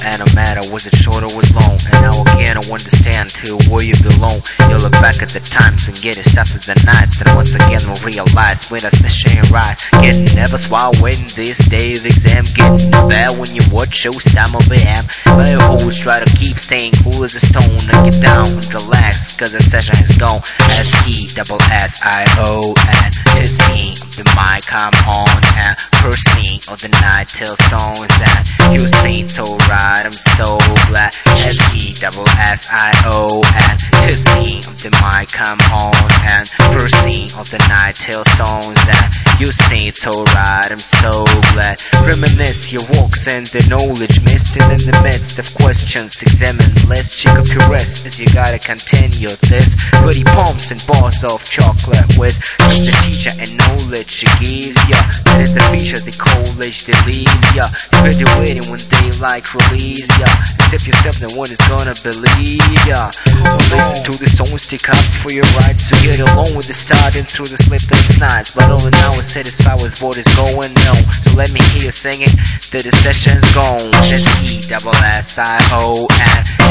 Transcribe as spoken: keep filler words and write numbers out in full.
and no matter was it short or was long. And now again I understand to where you belong. You look back at the times and get it after the nights, and once again we realize with us the sharing right. Getting nervous while waiting this day of exam, getting bad when you watch shows time of the am. But I always try to keep staying cool as a stone and get down and relax, cause the session is gone. S E double S I O N is me, the mic I'm on, and cursing of the night till songs and you sing so right, I'm so glad. S E double S I O N is me, the mic I'm on, and cursing of the night till songs and you sing so right, I'm so glad. Reminisce your walks and the knowledge missed in the midst of questions. Examine, let's check up your rest as you gotta continue this. Pretty palms and bars of chocolate with the teacher and knowledge she gives ya. That is the feature, the college that leaves ya. Graduating when they like release ya. Accept yourself, no one is gonna believe ya. Don't listen to the song, stick up for your rights. So get along with the starting through the sleepless nights. But all in all, we're satisfied with what is going on. So let me hear you singing till the session's gone. That's E double S I O N.